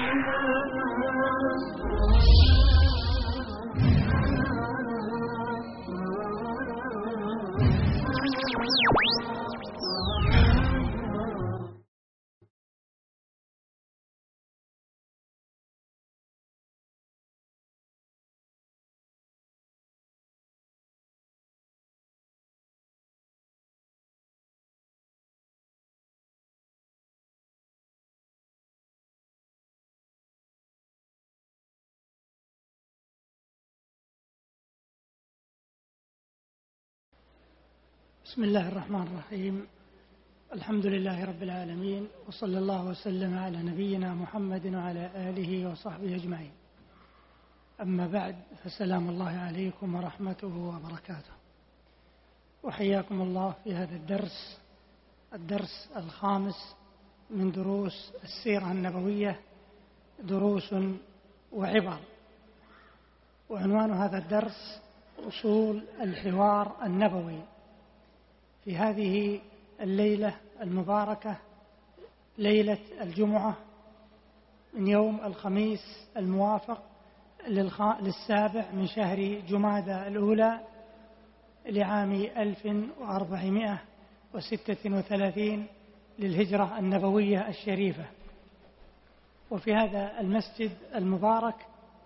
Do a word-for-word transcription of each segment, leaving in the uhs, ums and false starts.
بسم الله الرحمن الرحيم. الحمد لله رب العالمين، وصلى الله وسلم على نبينا محمد وعلى آله وصحبه أجمعين. أما بعد، فسلام الله عليكم ورحمته وبركاته، وحياكم الله في هذا الدرس الدرس الخامس من دروس السيرة النبوية، دروس وعبر. وعنوان هذا الدرس أصول الحوار النبوي. في هذه الليلة المباركة، ليلة الجمعة من يوم الخميس الموافق للسابع من شهر جمادى الأولى لعام ألف وأربعمائة وستة وثلاثين للهجرة النبوية الشريفة. وفي هذا المسجد المبارك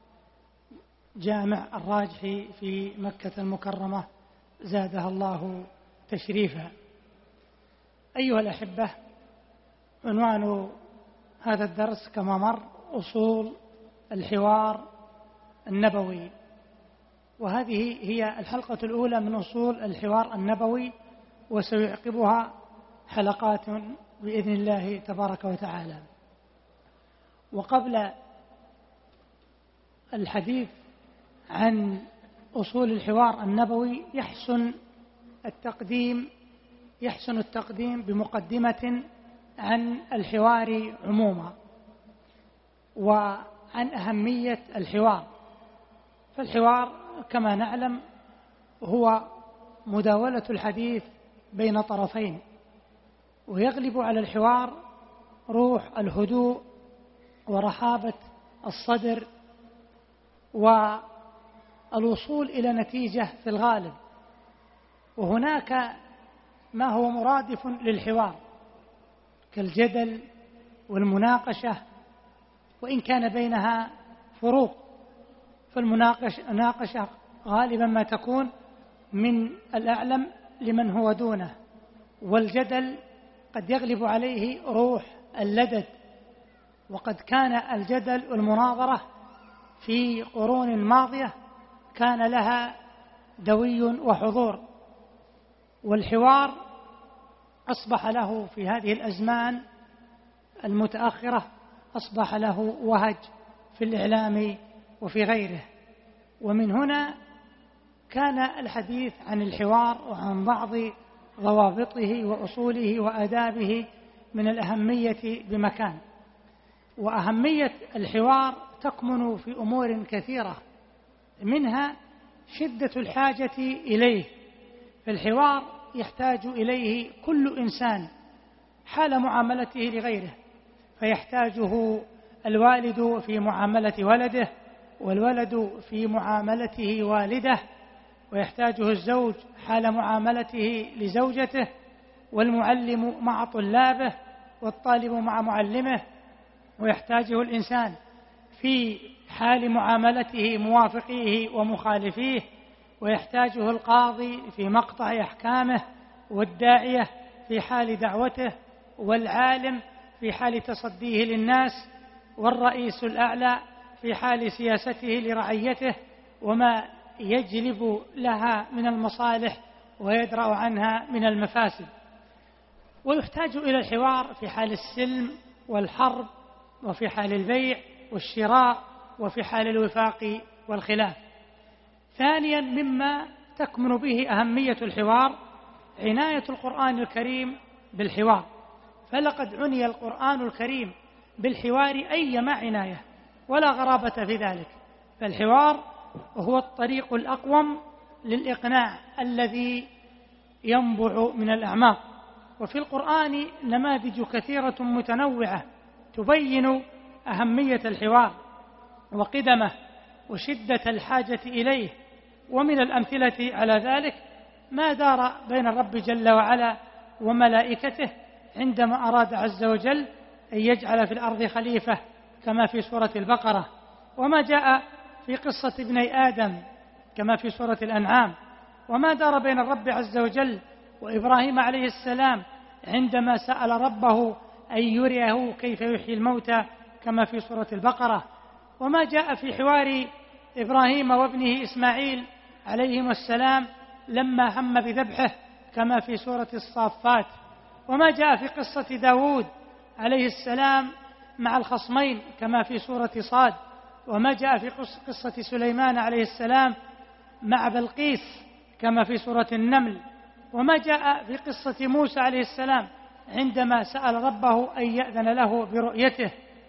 جامع الراجحي في مكة المكرمة زادها الله تشريفا. أيها الأحبة، عنوان هذا الدرس كما مر أصول الحوار النبوي، وهذه هي الحلقة الأولى من أصول الحوار النبوي، وسيعقبها حلقات بإذن الله تبارك وتعالى. وقبل الحديث عن أصول الحوار النبوي يحسن التقديم يحسن التقديم بمقدمة عن الحوار عموما وعن أهمية الحوار. فالحوار كما نعلم هو مداولة الحديث بين طرفين، ويغلب على الحوار روح الهدوء ورحابة الصدر والوصول إلى نتيجة في الغالب. وهناك ما هو مرادف للحوار كالجدل والمناقشة، وإن كان بينها فروق. فالمناقشة غالبا ما تكون من الأعلم لمن هو دونه، والجدل قد يغلب عليه روح اللدد. وقد كان الجدل والمناظرة في قرون ماضية كان لها دوي وحضور، والحوار أصبح له في هذه الأزمان المتأخرة أصبح له وهج في الإعلام وفي غيره. ومن هنا كان الحديث عن الحوار وعن بعض ضوابطه وأصوله وآدابه من الأهمية بمكان. وأهمية الحوار تكمن في أمور كثيرة، منها شدة الحاجة إليه. فالحوار يحتاج إليه كل إنسان حال معاملته لغيره، فيحتاجه الوالد في معاملة ولده، والولد في معاملته والده، ويحتاجه الزوج حال معاملته لزوجته، والمعلم مع طلابه، والطالب مع معلمه، ويحتاجه الإنسان في حال معاملته موافقيه ومخالفيه، ويحتاجه القاضي في مقطع أحكامه، والداعية في حال دعوته، والعالم في حال تصديه للناس، والرئيس الأعلى في حال سياسته لرعيته وما يجلب لها من المصالح ويدرأ عنها من المفاسد. ويحتاج إلى الحوار في حال السلم والحرب، وفي حال البيع والشراء، وفي حال الوفاق والخلاف. ثانيا مما تكمن به أهمية الحوار عناية القرآن الكريم بالحوار. فلقد عني القرآن الكريم بالحوار أيما عناية، ولا غرابة في ذلك. فالحوار هو الطريق الأقوم للإقناع الذي ينبع من الأعماق. وفي القرآن نماذج كثيرة متنوعة تبين أهمية الحوار وقدمه وشدة الحاجة إليه. ومن الأمثلة على ذلك ما دار بين الرب جل وعلا وملائكته عندما أراد عز وجل أن يجعل في الأرض خليفة كما في سورة البقرة، وما جاء في قصة ابني آدم كما في سورة الأنعام، وما دار بين الرب عز وجل وإبراهيم عليه السلام عندما سأل ربه أن يريه كيف يحيي الموتى كما في سورة البقرة، وما جاء في حوار إبراهيم وابنه إسماعيل عليهما السلام لما هم بذبحه كما في سورة الصافات، وما جاء في قصة داود عليه السلام مع الخصمين كما في سورة صاد، وما جاء في قصة سليمان عليه السلام مع بلقيس كما في سورة النمل، وما جاء في قصة موسى عليه السلام عندما سأل ربه أن يأذن له برؤيته،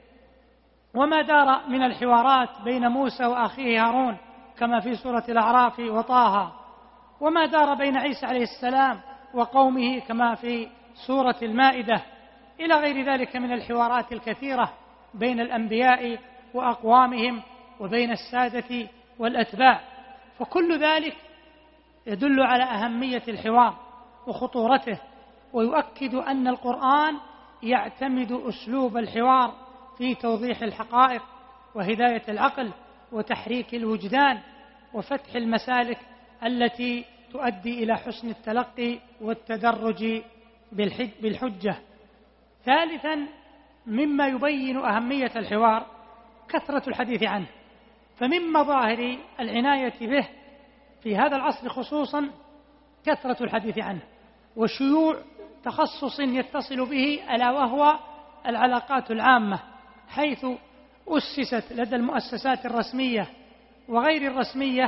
وما دار من الحوارات بين موسى وأخيه هارون كما في سورة الأعراف وطه، وما دار بين عيسى عليه السلام وقومه كما في سورة المائدة، إلى غير ذلك من الحوارات الكثيرة بين الأنبياء وأقوامهم وبين السادة والأتباع. فكل ذلك يدل على أهمية الحوار وخطورته، ويؤكد أن القرآن يعتمد أسلوب الحوار في توضيح الحقائق وهداية العقل وتحريك الوجدان وفتح المسالك التي تؤدي إلى حسن التلقي والتدرج بالحجة. ثالثا مما يبين أهمية الحوار كثرة الحديث عنه، فمن مظاهر العناية به في هذا العصر خصوصا كثرة الحديث عنه وشيوع تخصص يتصل به ألا وهو العلاقات العامة، حيث أسست لدى المؤسسات الرسمية وغير الرسمية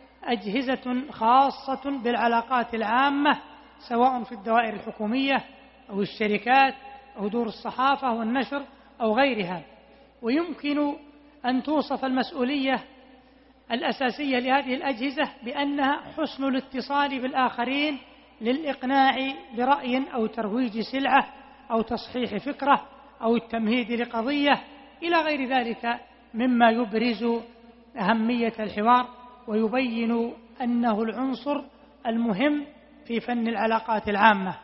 أجهزة خاصة بالعلاقات العامة سواء في الدوائر الحكومية أو الشركات أو دور الصحافة والنشر أو غيرها. ويمكن أن توصف المسؤولية الأساسية لهذه الأجهزة بأنها حسن الاتصال بالآخرين للإقناع برأي أو ترويج سلعة أو تصحيح فكرة أو التمهيد لقضية إلى غير ذلك مما يبرز أهمية الحوار ويبين أنه العنصر المهم في فن العلاقات العامة.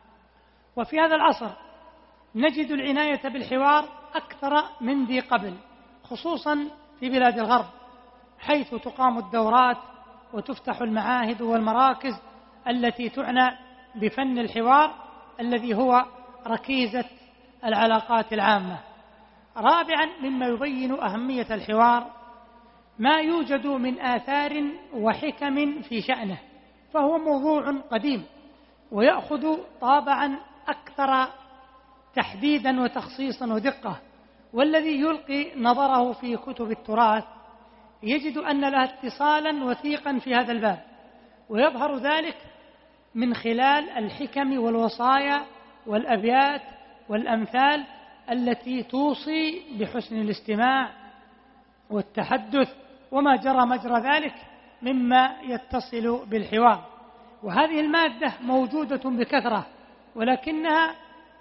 وفي هذا العصر نجد العناية بالحوار أكثر من ذي قبل، خصوصا في بلاد الغرب، حيث تقام الدورات وتفتح المعاهد والمراكز التي تعنى بفن الحوار الذي هو ركيزة العلاقات العامة. رابعا مما يبين أهمية الحوار ما يوجد من آثار وحكم في شأنه، فهو موضوع قديم ويأخذ طابعا أكثر تحديدا وتخصيصا ودقة، والذي يلقي نظره في كتب التراث يجد أن لها اتصالا وثيقا في هذا الباب، ويظهر ذلك من خلال الحكم والوصايا والأبيات والأمثال التي توصي بحسن الاستماع والتحدث وما جرى مجرى ذلك مما يتصل بالحوار. وهذه المادة موجودة بكثرة، ولكنها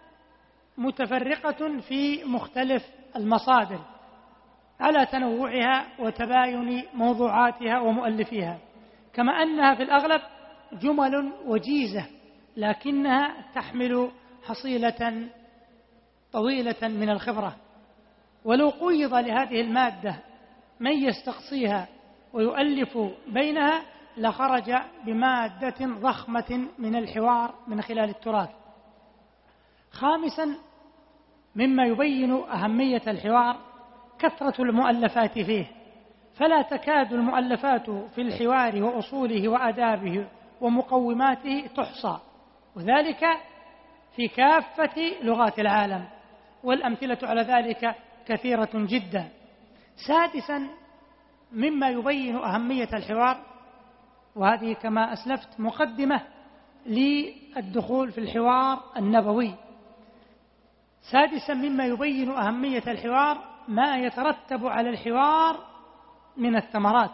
متفرقة في مختلف المصادر على تنوعها وتباين موضوعاتها ومؤلفيها، كما أنها في الأغلب جمل وجيزة لكنها تحمل حصيلة طويلة من الخبرة. ولو قيض لهذه المادة من يستقصيها ويؤلف بينها لخرج بمادة ضخمة من الحوار من خلال التراث. خامسا مما يبين أهمية الحوار كثرة المؤلفات فيه، فلا تكاد المؤلفات في الحوار وأصوله وآدابه ومقوماته تحصى، وذلك في كافة لغات العالم، والأمثلة على ذلك كثيرة جدا. سادسا مما يبين أهمية الحوار، وهذه كما أسلفت مقدمة للدخول في الحوار النبوي، سادسا مما يبين أهمية الحوار ما يترتب على الحوار من الثمرات،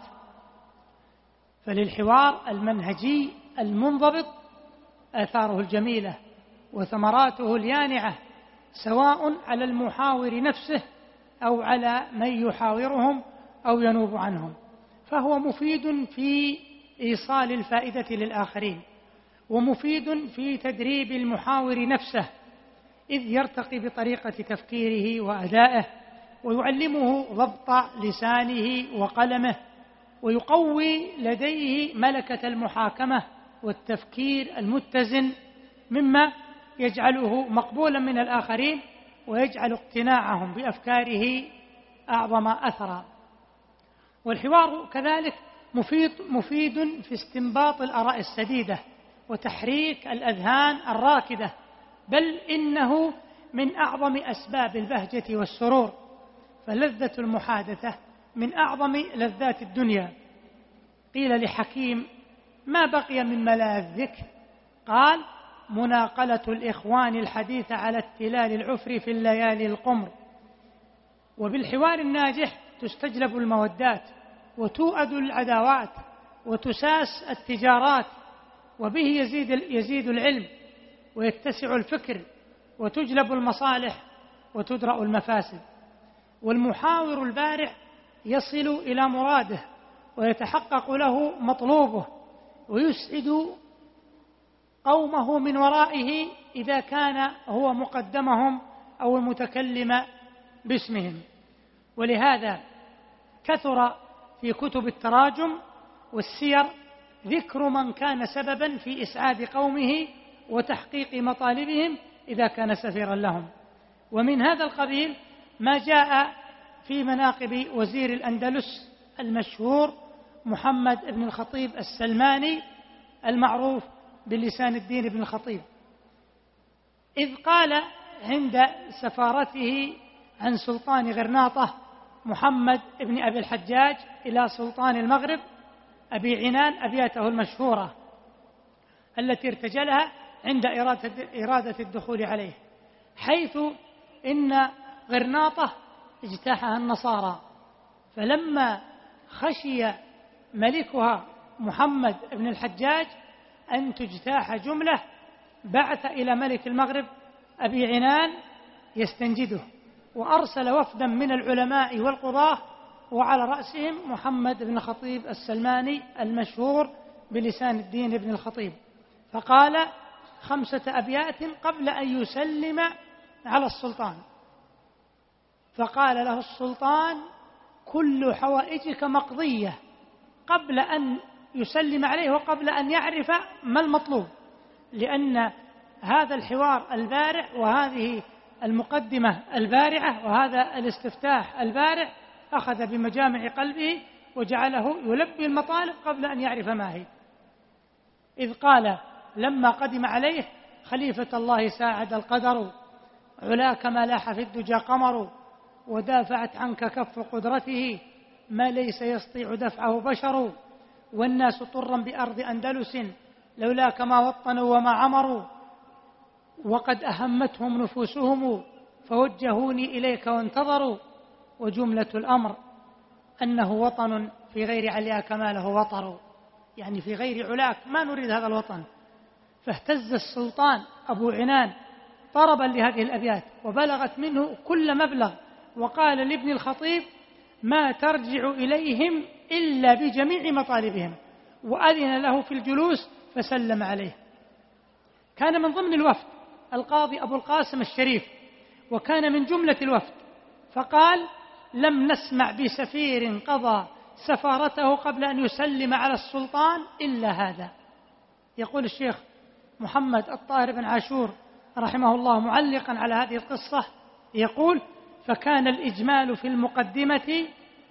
فللحوار المنهجي المنضبط آثاره الجميلة وثمراته اليانعة، سواء على المحاور نفسه أو على من يحاورهم أو ينوب عنهم، فهو مفيد في إيصال الفائدة للآخرين، ومفيد في تدريب المحاور نفسه، إذ يرتقي بطريقة تفكيره وأدائه، ويعلمه ضبط لسانه وقلمه، ويقوي لديه ملكة المحاكمة والتفكير المتزن، مما يجعله مقبولا من الآخرين ويجعل اقتناعهم بأفكاره أعظم أثرا. والحوار كذلك مفيد, مفيد في استنباط الآراء السديدة وتحريك الأذهان الراكدة، بل إنه من أعظم أسباب البهجة والسرور، فلذة المحادثة من أعظم لذات الدنيا. قيل لحكيم: ما بقي من ملاذك؟ قال: مناقلة الإخوان الحديث على التلال العفر في الليالي القمر. وبالحوار الناجح تستجلب المودات وتوأد العداوات وتساس التجارات، وبه يزيد, يزيد العلم ويتسع الفكر وتجلب المصالح وتدرأ المفاسد. والمحاور البارع يصل إلى مراده ويتحقق له مطلوبه، ويسعد قومه من ورائه إذا كان هو مقدمهم أو المتكلم باسمهم. ولهذا كثر في كتب التراجم والسير ذكر من كان سببا في إسعاد قومه وتحقيق مطالبهم إذا كان سفيرا لهم. ومن هذا القبيل ما جاء في مناقب وزير الأندلس المشهور محمد بن الخطيب السلماني المعروف بلسان الدين بن الخطيب، إذ قال عند سفارته عن سلطان غرناطة محمد بن أبي الحجاج إلى سلطان المغرب أبي عنان أبياته المشهورة التي ارتجلها عند إرادة الدخول عليه، حيث إن غرناطة اجتاحها النصارى، فلما خشي ملكها محمد بن الحجاج أن تجتاح جملة بعث إلى ملك المغرب أبي عنان يستنجده، وأرسل وفدا من العلماء والقضاة وعلى رأسهم محمد بن الخطيب السلماني المشهور بلسان الدين بن الخطيب، فقال خمسة أبيات قبل أن يسلم على السلطان. فقال له السلطان: كل حوائجك مقضية، قبل أن يسلم عليه وقبل أن يعرف ما المطلوب، لأن هذا الحوار البارع وهذه المقدمة البارعة وهذا الاستفتاح البارع أخذ بمجامع قلبه وجعله يلبي المطالب قبل أن يعرف ما هي. إذ قال لما قدم عليه: خليفة الله ساعد القدر، علاك ما لاح في الدجى قمر، ودافعت عنك كف قدرته ما ليس يستطيع دفعه بشر، والناس طرا بأرض أندلس لولاك ما وطنوا وما عمروا، وقد أهمتهم نفوسهم فوجهوني إليك وانتظروا، وجملة الأمر أنه وطن في غير علياك ما له وطر، يعني في غير علاك ما نريد هذا الوطن. فاهتز السلطان أبو عنان طربا لهذه الأبيات وبلغت منه كل مبلغ، وقال لابن الخطيب: ما ترجع إليهم إلا بجميع مطالبهم، وأذن له في الجلوس فسلم عليه. كان من ضمن الوفد القاضي أبو القاسم الشريف، وكان من جملة الوفد، فقال: لم نسمع بسفير قضى سفارته قبل أن يسلم على السلطان إلا هذا. يقول الشيخ محمد الطاهر بن عاشور رحمه الله معلقا على هذه القصة، يقول: فكان الإجمال في المقدمة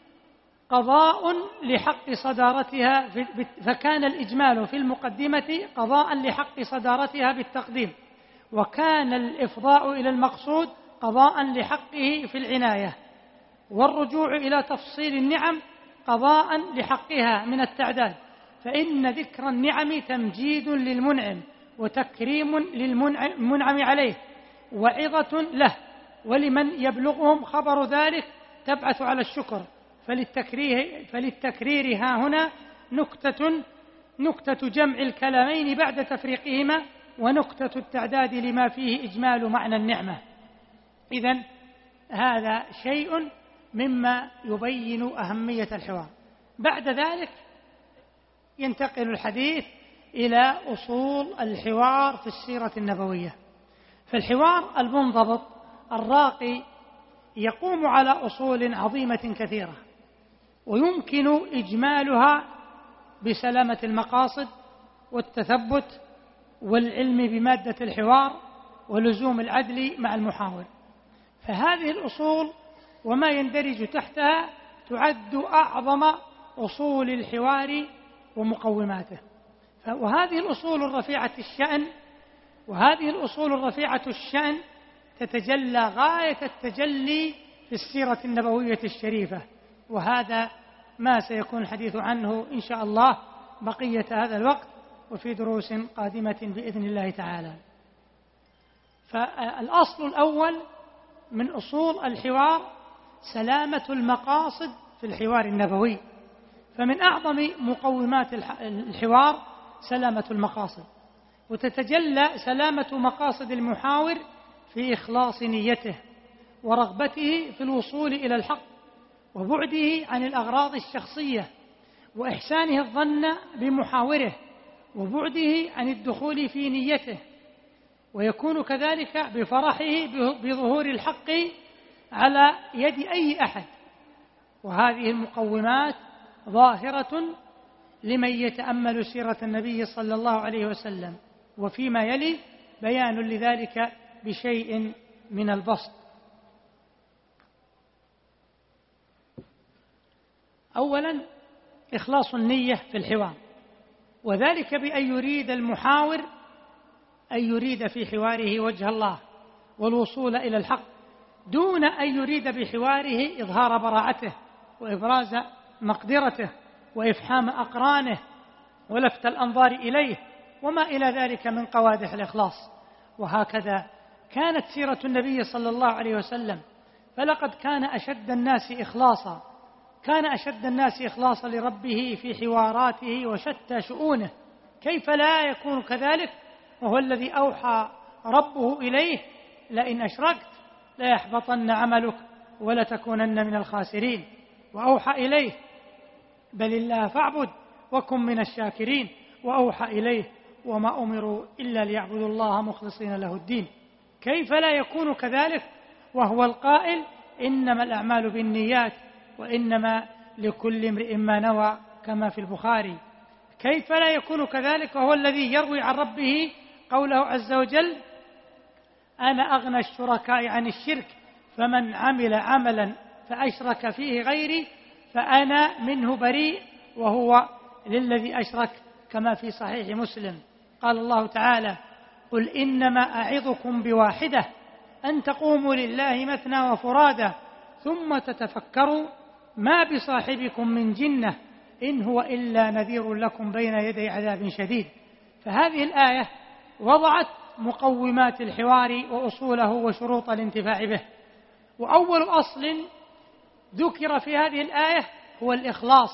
قضاء لحق صدارتها في فكان الإجمال في المقدمة قضاء لحق صدارتها بالتقديم، وكان الإفضاء إلى المقصود قضاء لحقه في العناية، والرجوع إلى تفصيل النعم قضاء لحقها من التعداد، فإن ذكر النعم تمجيد للمنعم وتكريم للمنعم عليه وعظة له، ولمن يبلغهم خبر ذلك تبعث على الشكر. فللتكرير, فللتكرير ها هنا نكتة, نكتة جمع الكلامين بعد تفريقهما، ونكتة التعداد لما فيه إجمال معنى النعمة. إذن هذا شيء مما يبين أهمية الحوار. بعد ذلك ينتقل الحديث إلى أصول الحوار في السيرة النبوية. فالحوار المنضبط الراقي يقوم على أصول عظيمة كثيرة، ويمكن إجمالها بسلامة المقاصد والتثبت والعلم بمادة الحوار ولزوم العدل مع المحاور. فهذه الأصول وما يندرج تحتها تعد أعظم أصول الحوار ومقوماته. وهذه الأصول الرفيعة الشأن وهذه الأصول الرفيعة الشأن تتجلى غاية التجلي في السيرة النبوية الشريفة، وهذا ما سيكون الحديث عنه إن شاء الله بقية هذا الوقت وفي دروس قادمة بإذن الله تعالى. فالأصل الأول من أصول الحوار سلامة المقاصد في الحوار النبوي. فمن أعظم مقومات الحوار سلامة المقاصد، وتتجلى سلامة مقاصد المحاور في إخلاص نيته ورغبته في الوصول إلى الحق وبعده عن الأغراض الشخصية وإحسانه الظن بمحاوره وبعده عن الدخول في نيته، ويكون كذلك بفرحه بظهور الحق على يد أي أحد. وهذه المقومات ظاهرة لمن يتأمل سيرة النبي صلى الله عليه وسلم، وفيما يلي بيان لذلك بشيء من البسط. أولا إخلاص النية في الحوار، وذلك بأن يريد المحاور أن يريد في حواره وجه الله والوصول إلى الحق، دون أن يريد بحواره إظهار براعته وإبراز مقدرته وإفحام أقرانه ولفت الأنظار إليه وما إلى ذلك من قوادح الإخلاص. وهكذا كانت سيرة النبي صلى الله عليه وسلم، فلقد كان أشد الناس إخلاصا كان أشد الناس إخلاصا لربه في حواراته وشتى شؤونه، كيف لا يكون كذلك وهو الذي أوحى ربه إليه لئن أشركت ليحبطن عملك ولتكونن من الخاسرين، وأوحى إليه بل الله فاعبد وكن من الشاكرين، وأوحى إليه وما أمروا إلا ليعبدوا الله مخلصين له الدين. كيف لا يكون كذلك وهو القائل إنما الأعمال بالنيات وإنما لكل امرئ ما نوى كما في البخاري؟ كيف لا يكون كذلك وهو الذي يروي عن ربه قوله عز وجل أنا أغنى الشركاء عن الشرك فمن عمل عملا فأشرك فيه غيري فأنا منه بريء وهو للذي أشرك كما في صحيح مسلم. قال الله تعالى قل إنما أعظكم بواحدة أن تقوموا لله مثنى وفرادى ثم تتفكروا ما بصاحبكم من جنة إن هو إلا نذير لكم بين يدي عذاب شديد. فهذه الآية وضعت مقومات الحوار وأصوله وشروط الانتفاع به. وأول أصل ذكر في هذه الآية هو الإخلاص،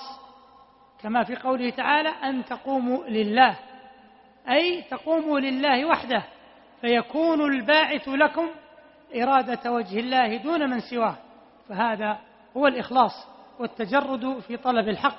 كما في قوله تعالى أن تقوموا لله، أي تقوموا لله وحده، فيكون الباعث لكم إرادة وجه الله دون من سواه. فهذا هو الإخلاص والتجرد في طلب الحق.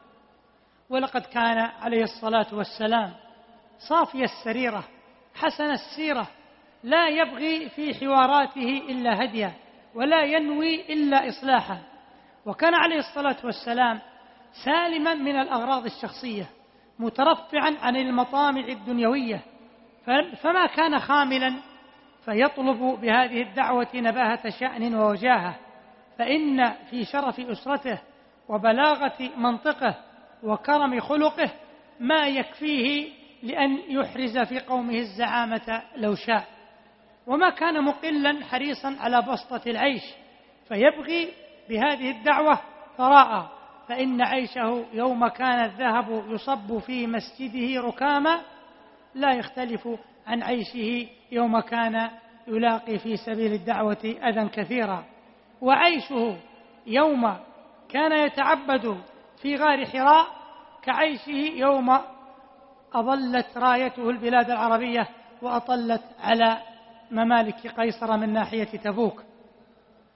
ولقد كان عليه الصلاة والسلام صافي السريرة حسن السيرة، لا يبغي في حواراته إلا هديا ولا ينوي إلا إصلاحا. وكان عليه الصلاة والسلام سالما من الأغراض الشخصية مترفعا عن المطامع الدنيوية، فما كان خاملا فيطلب بهذه الدعوة نباهة شأن ووجاهة، فإن في شرف أسرته وبلاغة منطقه وكرم خلقه ما يكفيه لأن يحرز في قومه الزعامة لو شاء. وما كان مقلا حريصا على بسطة العيش، فيبغي بهذه الدعوة ثراء، فإن عيشه يوم كان الذهب يصب في مسجده ركاما لا يختلف عن عيشه يوم كان يلاقي في سبيل الدعوة أذى كثيرا. وعيشه يوم كان يتعبد في غار حراء كعيشه يوم أظلت رايته البلاد العربية وأطلت على ممالك قيصر من ناحية تبوك.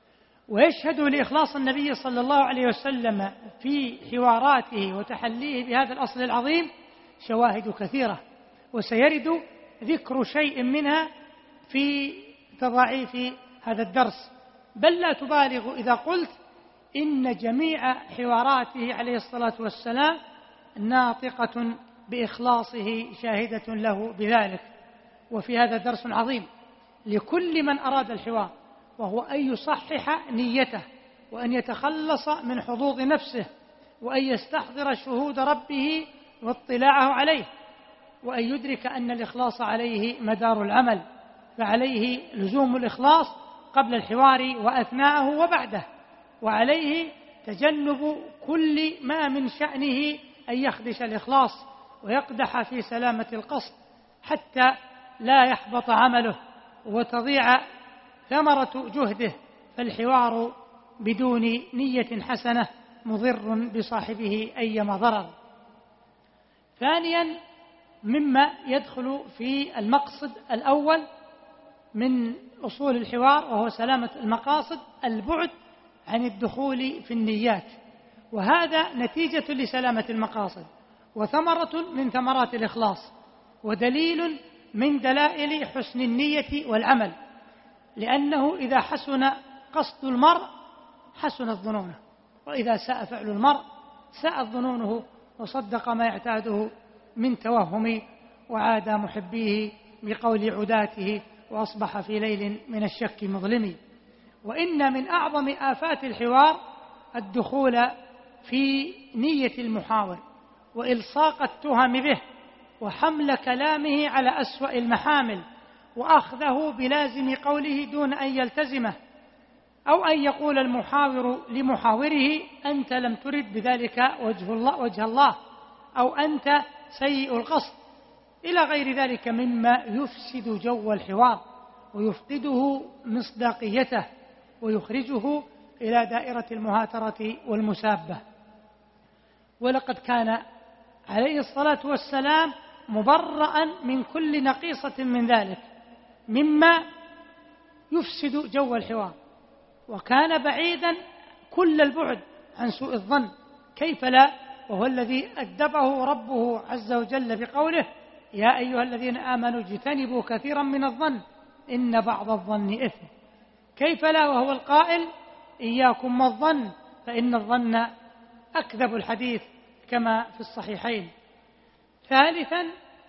ويشهد لإخلاص النبي صلى الله عليه وسلم في حواراته وتحليه بهذا الأصل العظيم شواهد كثيرة، وسيرد ذكر شيء منها في تضاعيف هذا الدرس، بل لا تبالغ إذا قلت إن جميع حواراته عليه الصلاة والسلام ناطقة بإخلاصه شاهدة له بذلك. وفي هذا درس عظيم لكل من أراد الحوار، وهو أن يصحح نيته، وأن يتخلص من حظوظ نفسه، وأن يستحضر شهود ربه واطلاعه عليه، وأن يدرك أن الإخلاص عليه مدار العمل، فعليه لزوم الإخلاص قبل الحوار وأثناءه وبعده، وعليه تجنب كل ما من شأنه أن يخدش الإخلاص ويقدح في سلامة القصد حتى لا يحبط عمله وتضيع ثمرة جهده، فالحوار بدون نية حسنة مضر بصاحبه أيما ضرر. ثانيا مما يدخل في المقصد الأول من أصول الحوار وهو سلامة المقاصد البعد عن الدخول في النيات، وهذا نتيجة لسلامة المقاصد وثمرة من ثمرات الإخلاص ودليل من دلائل حسن النية والعمل، لأنه إذا حسن قصد المرء حسنت ظنونه، وإذا ساء فعل المرء ساءت ظنونه وصدق ما يعتاده من توهم وعاد محبيه بقول عداته وأصبح في ليل من الشك مظلم. وإن من أعظم آفات الحوار الدخول في نية المحاور وإلصاق التهم به وحمل كلامه على أسوأ المحامل وأخذه بلازم قوله دون أن يلتزمه، أو أن يقول المحاور لمحاوره أنت لم ترد بذلك وجه الله, وجه الله أو أنت سيء القصد إلى غير ذلك مما يفسد جو الحوار ويفقده مصداقيته ويخرجه إلى دائرة المهاترة والمسابة. ولقد كان عليه الصلاة والسلام مبرأ من كل نقيصة من ذلك مما يفسد جو الحوار، وكان بعيدا كل البعد عن سوء الظن، كيف لا وهو الذي أدبه ربه عز وجل بقوله يا أيها الذين آمنوا اجتنبوا كثيرا من الظن إن بعض الظن إثم، كيف لا وهو القائل إياكم والظن فإن الظن أكذب الحديث كما في الصحيحين. ثالثا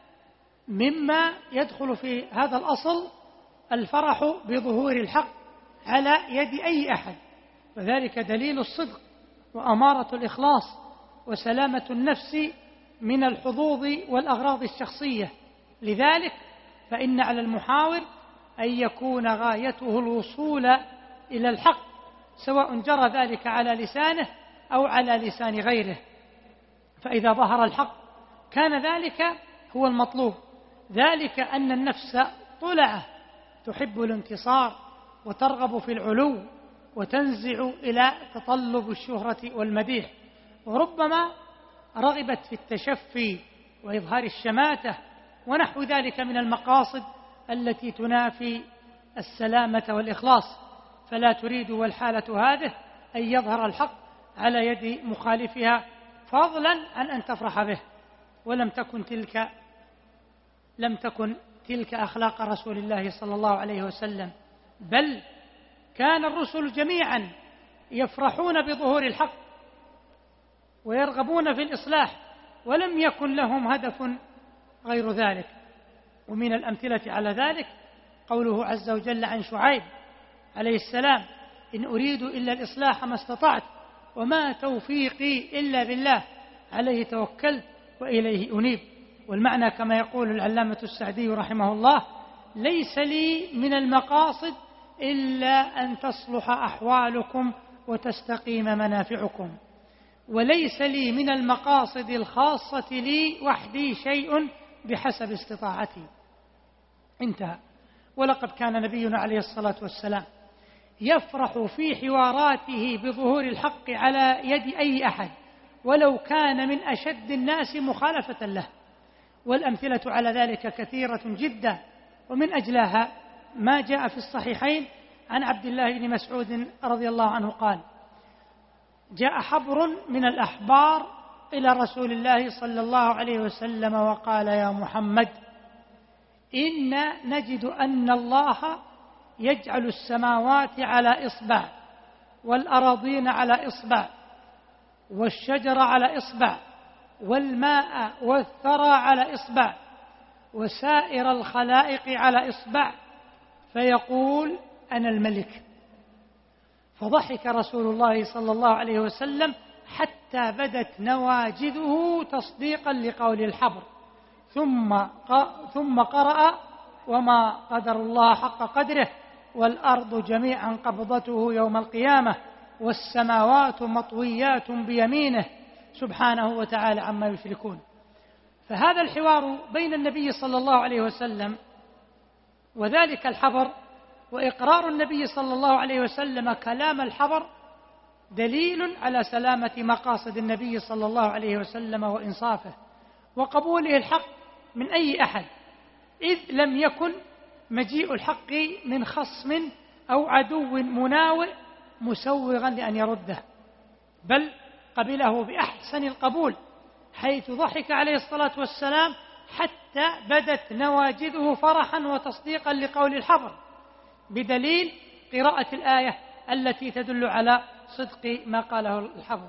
مما يدخل في هذا الأصل الفرح بظهور الحق على يد أي أحد، وذلك دليل الصدق وأمارة الإخلاص وسلامة النفس من الحظوظ والأغراض الشخصية. لذلك فإن على المحاور أن يكون غايته الوصول إلى الحق سواء جرى ذلك على لسانه أو على لسان غيره، فإذا ظهر الحق كان ذلك هو المطلوب، ذلك أن النفس طلعة تحب الانتصار وترغب في العلو وتنزع إلى تطلب الشهرة والمديح، وربما رغبت في التشفي وإظهار الشماتة ونحو ذلك من المقاصد التي تنافي السلامة والإخلاص، فلا تريد والحالة هذه أن يظهر الحق على يد مخالفها فضلا عن أن تفرح به. ولم تكن تلك لم تكن تلك أخلاق رسول الله صلى الله عليه وسلم، بل كان الرسل جميعا يفرحون بظهور الحق ويرغبون في الإصلاح، ولم يكن لهم هدف غير ذلك. ومن الأمثلة على ذلك قوله عز وجل عن شعيب عليه السلام إن أريد إلا الإصلاح ما استطعت وما توفيقي إلا بالله عليه توكلت وإليه أنيب. والمعنى كما يقول العلامة السعدي رحمه الله ليس لي من المقاصد إلا أن تصلح أحوالكم وتستقيم منافعكم، وليس لي من المقاصد الخاصة لي وحدي شيء بحسب استطاعتي. انتهى. ولقد كان نبينا عليه الصلاة والسلام يفرح في حواراته بظهور الحق على يد أي أحد ولو كان من أشد الناس مخالفة له، والأمثلة على ذلك كثيرة جدا، ومن أجلها ما جاء في الصحيحين عن عبد الله بن مسعود رضي الله عنه قال: جاء حبر من الأحبار إلى رسول الله صلى الله عليه وسلم وقال: يا محمد، إنا نجد أن الله يجعل السماوات على إصبع، والأراضين على إصبع، والشجر على إصبع، والماء والثرى على إصبع، وسائر الخلائق على إصبع، فيقول: أنا الملك. فضحك رسول الله صلى الله عليه وسلم حتى بدت نواجذه تصديقا لقول الحبر، ثم ثم قرأ: وما قدر الله حق قدره، والأرض جميعا قبضته يوم القيامة، والسماوات مطويات بيمينه سبحانه وتعالى عما يشركون. فهذا الحوار بين النبي صلى الله عليه وسلم وذلك الحبر، وإقرار النبي صلى الله عليه وسلم كلام الحبر، دليل على سلامة مقاصد النبي صلى الله عليه وسلم وإنصافه وقبوله الحق من أي أحد، إذ لم يكن مجيء الحق من خصم أو عدو مناوئ مسوغا لأن يرده، بل قبله بأحسن القبول، حيث ضحك عليه الصلاة والسلام حتى بدت نواجذه فرحا وتصديقا لقول الحبر، بدليل قراءة الآية التي تدل على صدق ما قاله الحبر.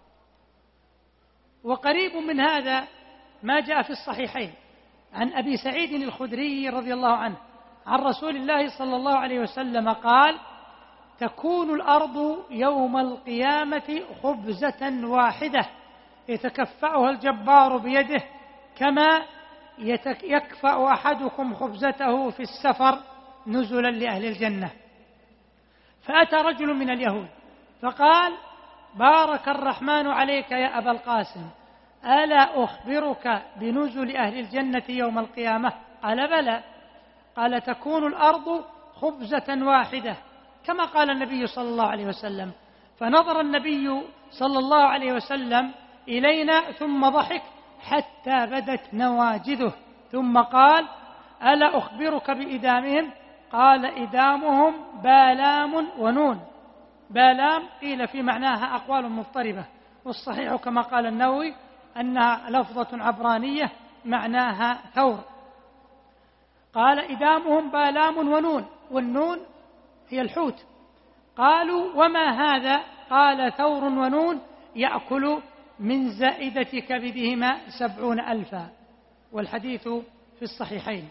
وقريب من هذا ما جاء في الصحيحين عن أبي سعيد الخدري رضي الله عنه عن رسول الله صلى الله عليه وسلم قال: تكون الأرض يوم القيامة خبزة واحدة يتكفأها الجبار بيده، كما يكفأ أحدكم خبزته في السفر نزلا لأهل الجنة. فأتى رجل من اليهود فقال: بارك الرحمن عليك يا أبا القاسم، ألا أخبرك بنزل أهل الجنة يوم القيامة؟ قال: بلى. قال: تكون الأرض خبزة واحدة كما قال النبي صلى الله عليه وسلم. فنظر النبي صلى الله عليه وسلم إلينا ثم ضحك حتى بدت نواجذه، ثم قال: ألا أخبرك بإدامهم؟ قال: إدامهم بالام ونون. بالام قيل في معناها أقوال مضطربة، والصحيح كما قال النووي أنها لفظة عبرانية معناها ثور. قال: إدامهم بالام ونون، والنون هي الحوت. قالوا: وما هذا؟ قال: ثور ونون يأكل من زائدة كبدهما سبعون ألفا. والحديث في الصحيحين.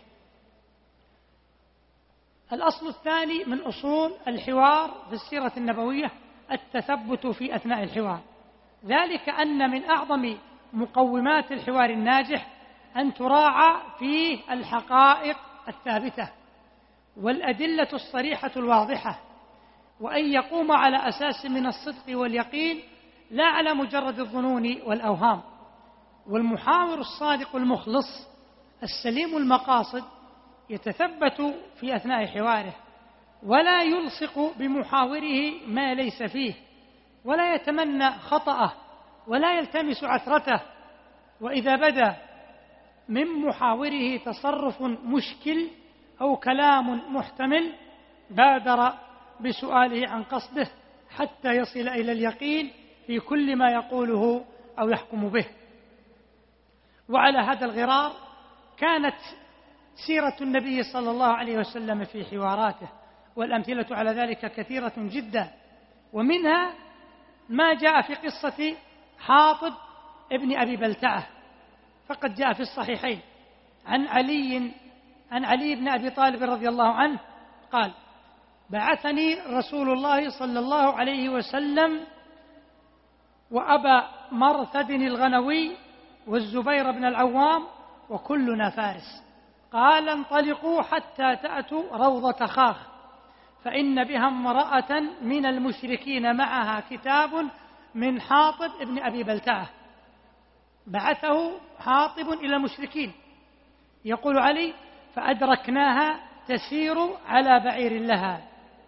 الأصل الثاني من أصول الحوار في السيرة النبوية التثبت في أثناء الحوار، ذلك أن من أعظم مقومات الحوار الناجح أن تراعى فيه الحقائق الثابتة والأدلة الصريحة الواضحة، وأن يقوم على أساس من الصدق واليقين لا على مجرد الظنون والأوهام. والمحاور الصادق المخلص السليم المقاصد يتثبت في أثناء حواره، ولا يلصق بمحاوره ما ليس فيه، ولا يتمنى خطأه، ولا يلتمس عثرته. وإذا بدا من محاوره تصرف مشكل أو كلام محتمل بادر بسؤاله عن قصده حتى يصل إلى اليقين في كل ما يقوله أو يحكم به. وعلى هذا الغرار كانت سيرة النبي صلى الله عليه وسلم في حواراته، والأمثلة على ذلك كثيرة جدا، ومنها ما جاء في قصة حاطب ابن أبي بلتعة، فقد جاء في الصحيحين عن علي عن علي بن أبي طالب رضي الله عنه قال: بعثني رسول الله صلى الله عليه وسلم وأبا مرثد الغنوي والزبير بن العوام وكلنا فارس، قال: انطلقوا حتى تأتوا روضة خاخ، فإن بها امرأة من المشركين معها كتاب من حاطب ابن أبي بلتعة. بعثه حاطب إلى المشركين. يقول علي: فأدركناها تسير على بعير لها،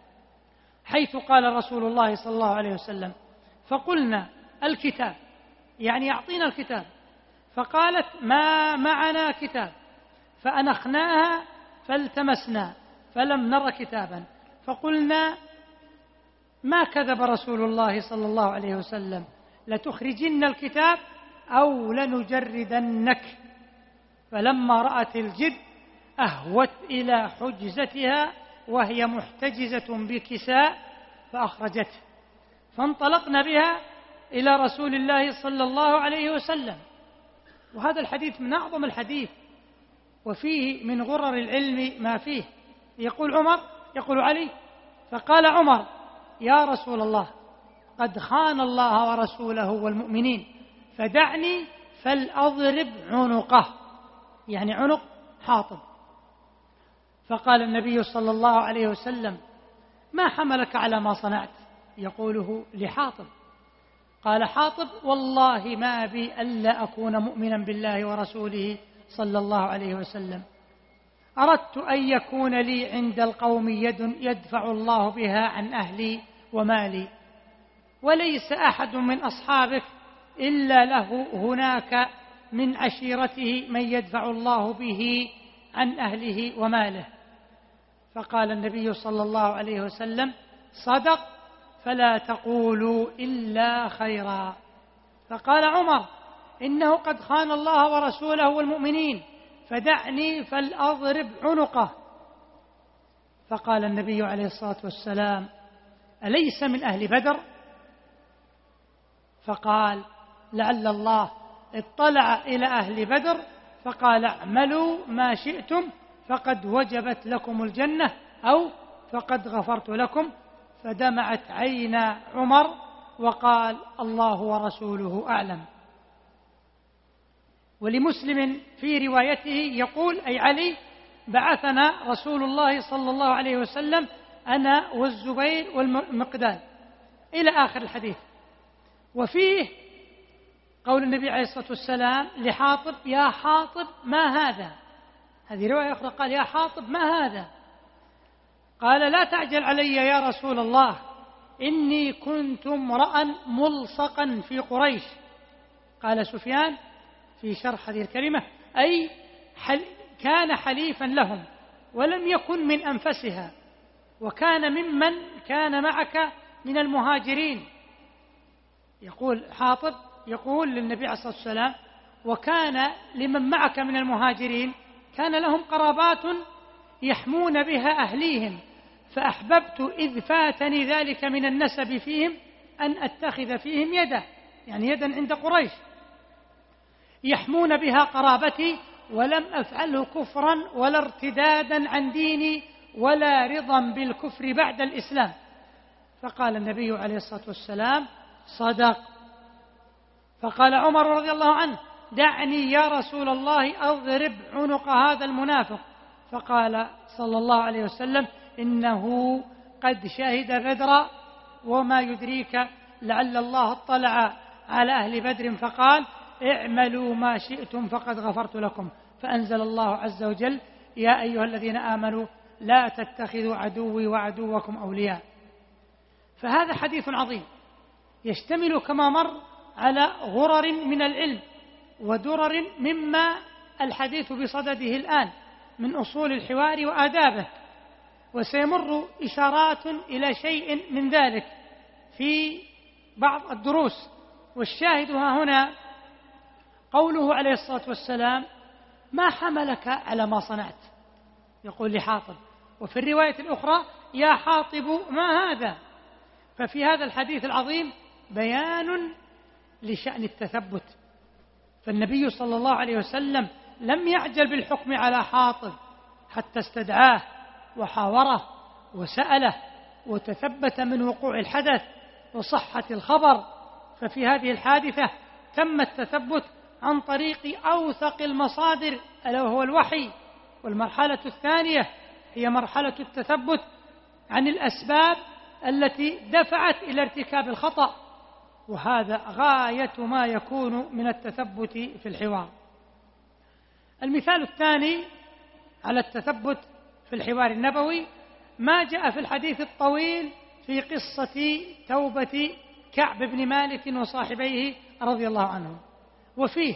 حيث قال رسول الله صلى الله عليه وسلم: فقلنا: الكتاب، يعني يعطينا الكتاب. فقالت: ما معنا كتاب. فأنخناها فالتمسنا فلم نر كتابا، فقلنا ما كذب رسول الله صلى الله عليه وسلم، لتخرجن الكتاب أو لنجردنك. فلما رأت الجد أهوت إلى حجزتها وهي محتجزة بكساء فأخرجته، فانطلقنا بها إلى رسول الله صلى الله عليه وسلم. وهذا الحديث من أعظم الحديث، وفيه من غرر العلم ما فيه. يقول عمر يقول علي: فقال عمر: يا رسول الله، قد خان الله ورسوله والمؤمنين، فدعني فلأضرب عنقه، يعني عنق حاطب. فقال النبي صلى الله عليه وسلم: ما حملك على ما صنعت؟ يقوله لحاطب. قال حاطب: والله ما بي ألا أكون مؤمنا بالله ورسوله صلى الله عليه وسلم، أردت أن يكون لي عند القوم يد يدفع الله بها عن أهلي ومالي، وليس أحد من أصحابك إلا له هناك من عشيرته من يدفع الله به عن أهله وماله. فقال النبي صلى الله عليه وسلم: صدق، فلا تقولوا إلا خيرا. فقال عمر: إنه قد خان الله ورسوله والمؤمنين، فدعني فلأضرب عنقه. فقال النبي عليه الصلاة والسلام: أليس من أهل بدر؟ فقال: لعل الله اطلع إلى أهل بدر فقال: اعملوا ما شئتم فقد وجبت لكم الجنة، أو فقد غفرت لكم. فدمعت عينا عمر وقال: الله ورسوله أعلم. ولمسلم في روايته يقول أي علي: بعثنا رسول الله صلى الله عليه وسلم أنا والزبير والمقداد، إلى آخر الحديث. وفيه قول النبي عليه الصلاة والسلام لحاطب: يا حاطب ما هذا؟ هذه رواية أخرى قال: يا حاطب ما هذا؟ قال: لا تعجل علي يا رسول الله، إني كنت امرأ ملصقا في قريش. قال سفيان في شرح هذه الكلمة: أي حل كان حليفا لهم ولم يكن من أنفسها، وكان ممن كان معك من المهاجرين. يقول حاطب يقول للنبي عليه الصلاة والسلام: وكان لمن معك من المهاجرين كان لهم قرابات يحمون بها أهليهم، فأحببت إذ فاتني ذلك من النسب فيهم أن أتخذ فيهم يدا، يعني يدا عند قريش يحمون بها قرابتي، ولم أفعله كفرا ولا ارتدادا عن ديني ولا رضا بالكفر بعد الإسلام. فقال النبي عليه الصلاة والسلام: صدق. فقال عمر رضي الله عنه: دعني يا رسول الله أضرب عنق هذا المنافق. فقال صلى الله عليه وسلم: إنه قد شهد بدرا، وما يدريك لعل الله اطلع على أهل بدر فقال: اعملوا ما شئتم فقد غفرت لكم. فأنزل الله عز وجل: يا أيها الذين آمنوا لا تتخذوا عدوي وعدوكم أولياء. فهذا حديث عظيم يشتمل كما مر على غرر من العلم ودرر مما الحديث بصدده الآن من أصول الحوار وآدابه، وسيمر إشارات إلى شيء من ذلك في بعض الدروس. والشاهد ها هنا قوله عليه الصلاة والسلام: ما حملك على ما صنعت؟ يقول لحاطب. وفي الرواية الأخرى: يا حاطب ما هذا؟ ففي هذا الحديث العظيم بيان لشأن التثبت. فالنبي صلى الله عليه وسلم لم يعجل بالحكم على حاطب حتى استدعاه وحاوره وسأله وتثبت من وقوع الحدث وصحة الخبر. ففي هذه الحادثة تم التثبت عن طريق أوثق المصادر ألا وهو الوحي. والمرحلة الثانية هي مرحلة التثبت عن الأسباب التي دفعت إلى ارتكاب الخطأ، وهذا غاية ما يكون من التثبت في الحوار. المثال الثاني على التثبت في الحوار النبوي ما جاء في الحديث الطويل في قصة توبة كعب بن مالك وصاحبيه رضي الله عنهم. وفيه: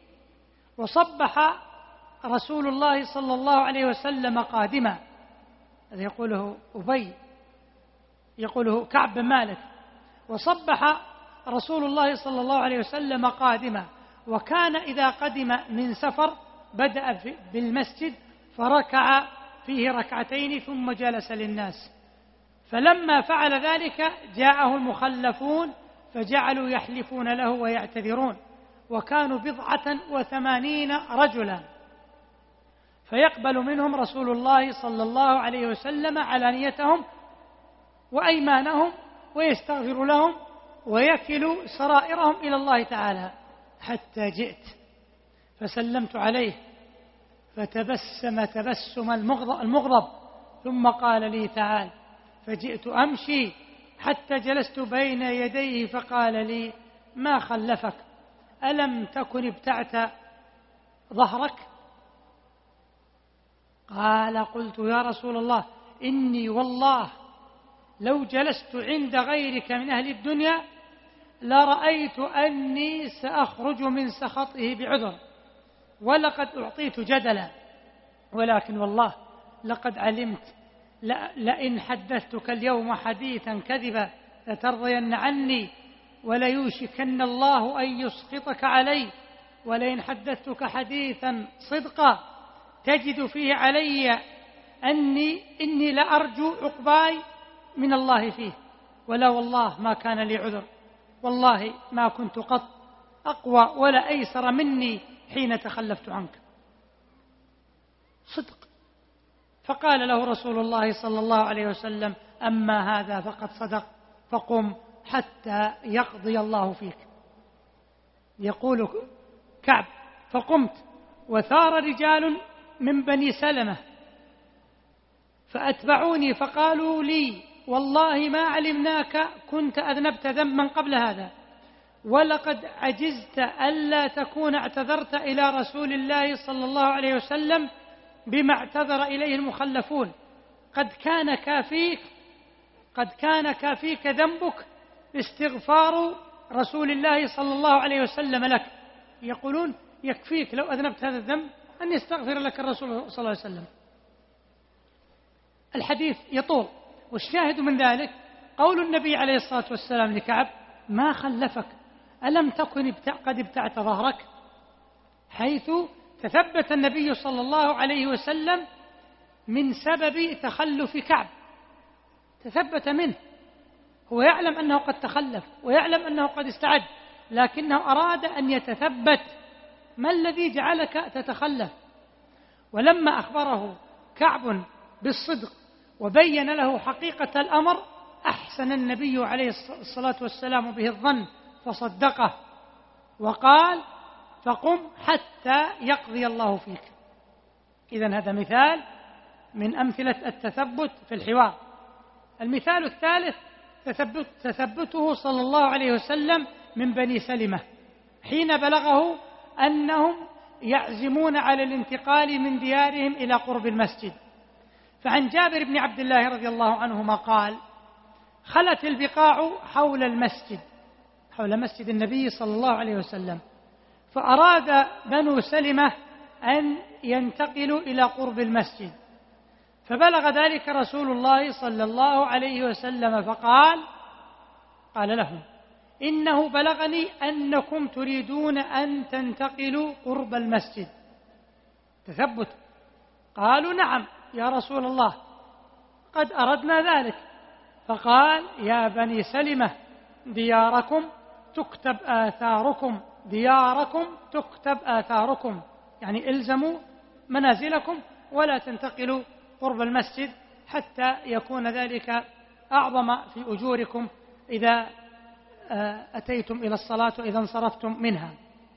وصبح رسول الله صلى الله عليه وسلم قادما، هذا يقوله أبي يقوله كعب بن مالك. وصبح رسول الله صلى الله عليه وسلم قادما، وكان إذا قدم من سفر بدأ بالمسجد فركع فيه ركعتين ثم جلس للناس. فلما فعل ذلك جاءه المخلفون فجعلوا يحلفون له ويعتذرون، وكانوا بضعة وثمانين رجلا، فيقبل منهم رسول الله صلى الله عليه وسلم علانيتهم وأيمانهم ويستغفر لهم ويكل سرائرهم إلى الله تعالى، حتى جئت فسلمت عليه فتبسم تبسم المغضب ثم قال لي تعال، فجئت أمشي حتى جلست بين يديه فقال لي ما خلفك؟ ألم تكن ابتعت ظهرك؟ قال قلت يا رسول الله إني والله لو جلست عند غيرك من أهل الدنيا لرأيت أني سأخرج من سخطه بعذر، ولقد أعطيت جدلا، ولكن والله لقد علمت لئن حدثتك اليوم حديثا كذبا لترضين عني، وليوشكن الله أن يسقطك علي، ولئن حدثتك حديثا صدقا تجد فيه علي أني إني لأرجو عقباي من الله فيه، ولا والله ما كان لي عذر، والله ما كنت قط أقوى ولا أيسر مني حين تخلفت عنك. صدق. فقال له رسول الله صلى الله عليه وسلم أما هذا فقد صدق، فقم حتى يقضي الله فيك. يقول كعب فقمت وثار رجال من بني سلمة فأتبعوني فقالوا لي والله ما علمناك كنت أذنبت ذنبا قبل هذا، ولقد عجزت ألا تكون اعتذرت إلى رسول الله صلى الله عليه وسلم بما اعتذر إليه المخلفون، قد كان كافيك قد كان كافيك ذنبك استغفار رسول الله صلى الله عليه وسلم لك. يقولون يكفيك لو أذنبت هذا الذنب أن يستغفر لك الرسول صلى الله عليه وسلم. الحديث يطول، والشاهد من ذلك قول النبي عليه الصلاة والسلام لكعب ما خلفك؟ ألم تكن قد ابتعت ظهرك؟ حيث تثبت النبي صلى الله عليه وسلم من سبب تخلف كعب، تثبت منه، هو يعلم أنه قد تخلف ويعلم أنه قد استعد، لكنه أراد أن يتثبت ما الذي جعلك تتخلف. ولما أخبره كعب بالصدق وبين له حقيقة الأمر أحسن النبي عليه الصلاة والسلام به الظن فصدقه وقال فقم حتى يقضي الله فيك. إذن هذا مثال من أمثلة التثبت في الحوار. المثال الثالث تثبت تثبته صلى الله عليه وسلم من بني سلمة حين بلغه أنهم يعزمون على الانتقال من ديارهم إلى قرب المسجد. فعن جابر بن عبد الله رضي الله عنهما قال خلت البقاع حول المسجد حول مسجد النبي صلى الله عليه وسلم، فأراد بنو سلمة أن ينتقلوا إلى قرب المسجد، فبلغ ذلك رسول الله صلى الله عليه وسلم فقال قال لهم إنه بلغني أنكم تريدون أن تنتقلوا قرب المسجد. تثبت. قالوا نعم يا رسول الله قد أردنا ذلك. فقال يا بني سلمة دياركم تكتب آثاركم دياركم تكتب آثاركم، يعني الزموا منازلكم ولا تنتقلوا قرب المسجد حتى يكون ذلك أعظم في أجوركم إذا أتيتم إلى الصلاة وإذا انصرفتم منها.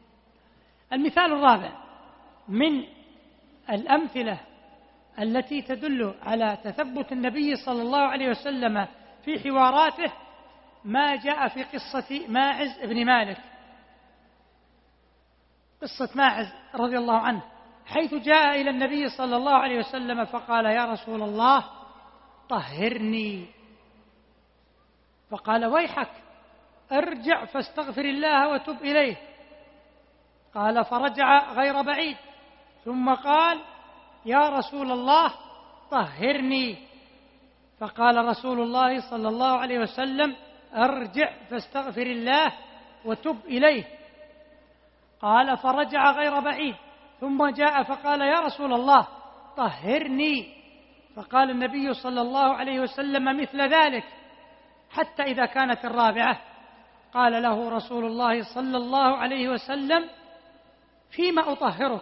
المثال الرابع من الأمثلة التي تدل على تثبت النبي صلى الله عليه وسلم في حواراته ما جاء في قصة ماعز بن مالك، قصة ماعز رضي الله عنه، حيث جاء إلى النبي صلى الله عليه وسلم فقال يا رسول الله طهرني، فقال ويحك ارجع فاستغفر الله وتب إليه. قال فرجع غير بعيد ثم قال يا رسول الله طهرني، فقال رسول الله صلى الله عليه وسلم: ارجع فاستغفر الله وتب إليه. قال: فرجع غير بعيد، ثم جاء فقال: يا رسول الله طهرني. فقال النبي صلى الله عليه وسلم مثل ذلك، حتى إذا كانت الرابعة قال له رسول الله صلى الله عليه وسلم: فيما أطهرك؟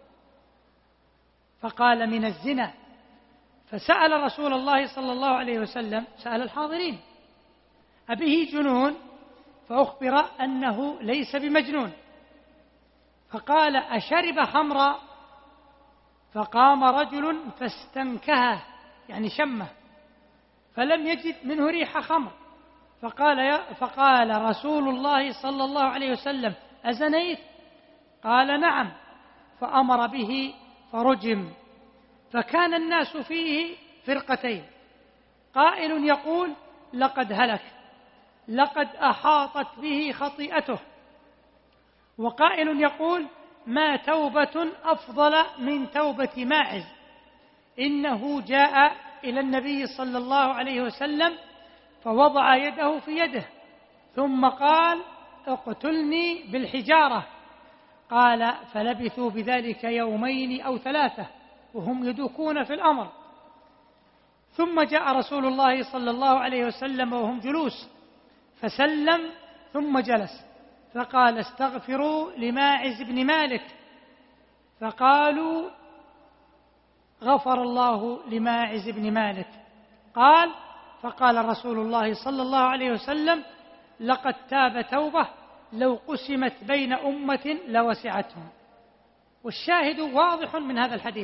فقال: من الزنا. فسأل رسول الله صلى الله عليه وسلم، سأل الحاضرين: أبه جنون؟ فأخبر أنه ليس بمجنون. فقال: أشرب خمرا؟ فقام رجل فاستنكهه، يعني شمه، فلم يجد منه ريح خمر. فقال, يا فقال رسول الله صلى الله عليه وسلم: أزنيت؟ قال: نعم. فأمر به فرجم. فكان الناس فيه فرقتين، قائل يقول: لقد هلك، لقد أحاطت به خطيئته، وقائل يقول: ما توبة أفضل من توبة ماعز، إنه جاء إلى النبي صلى الله عليه وسلم فوضع يده في يده ثم قال: اقتلني بالحجارة. قال: فلبثوا بذلك يومين أو ثلاثة وهم يدوكون في الأمر. ثم جاء رسول الله صلى الله عليه وسلم وهم جلوس، فسلم ثم جلس، فقال: استغفروا لماعز بن مالك. فقالوا: غفر الله لماعز بن مالك. قال: فقال رسول الله صلى الله عليه وسلم: لقد تاب توبة لو قسمت بين أمة لوسعتهم. والشاهد واضح من هذا الحديث،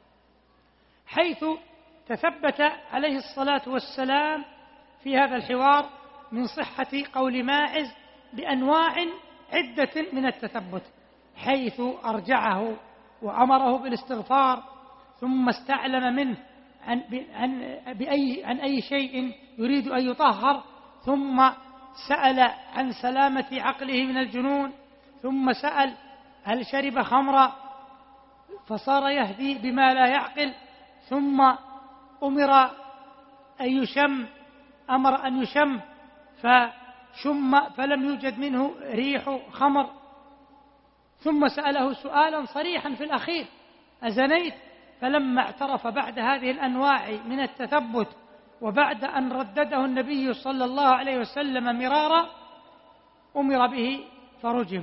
حيث تثبت عليه الصلاة والسلام في هذا الحوار من صحة قول ماعز بأنواع عدة من التثبت، حيث أرجعه وأمره بالاستغفار، ثم استعلم منه عن, عن, بأي عن أي شيء يريد أن يطهر، ثم سأل عن سلامة عقله من الجنون، ثم سأل هل شرب خمرا فصار يهدي بما لا يعقل، ثم أمر أن يشم أمر أن يشم فشم فلم يوجد منه ريح خمر، ثم سأله سؤالا صريحا في الأخير: أزنيت؟ فلما اعترف بعد هذه الأنواع من التثبت وبعد أن ردده النبي صلى الله عليه وسلم مرارا أمر به فرجم.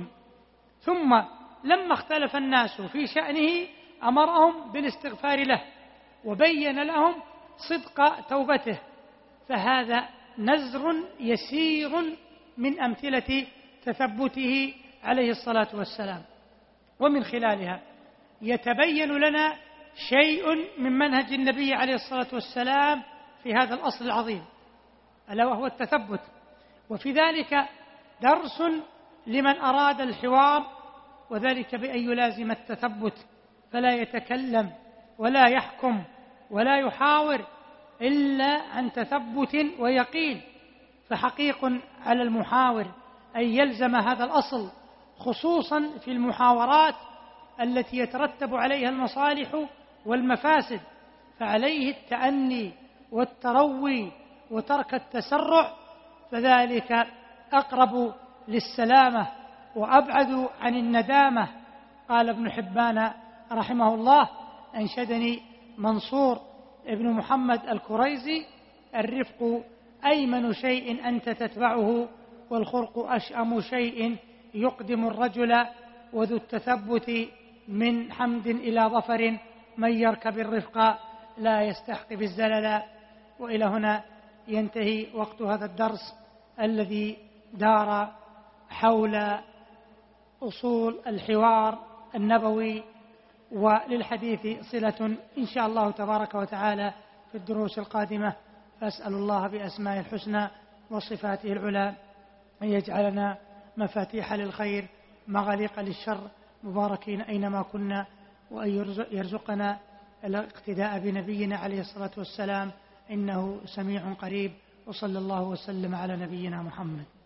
ثم لما اختلف الناس في شأنه أمرهم بالاستغفار له وبين لهم صدق توبته. فهذا نزر يسير من أمثلة تثبته عليه الصلاة والسلام، ومن خلالها يتبين لنا شيء من منهج النبي عليه الصلاة والسلام في هذا الأصل العظيم، ألا وهو التثبت. وفي ذلك درس لمن أراد الحوار، وذلك بأن يلازم التثبت، فلا يتكلم ولا يحكم ولا يحاور إلا عن تثبت ويقين. فحقيق على المحاور أن يلزم هذا الأصل، خصوصا في المحاورات التي يترتب عليها المصالح والمفاسد، فعليه التأني والتروي وترك التسرع، فذلك أقرب للسلامة وأبعد عن الندامة. قال ابن حبان رحمه الله: أنشدني منصور ابن محمد الكريزي: الرفق أيمن شيء أنت تتبعه، والخرق أشأم شيء يقدم الرجل، وذو التثبت من حمد إلى ظفر، من يركب الرفق لا يستحق بالزلل. وإلى هنا ينتهي وقت هذا الدرس الذي دار حول أصول الحوار النبوي، وللحديث صلة إن شاء الله تبارك وتعالى في الدروس القادمة. فأسأل الله بأسمائه الحسنى وصفاته العلى أن يجعلنا مفاتيح للخير مغاليق للشر، مباركين أينما كنا، وأن يرزقنا الاقتداء بنبينا عليه الصلاة والسلام، إنه سميع قريب. وصلى الله وسلم على نبينا محمد.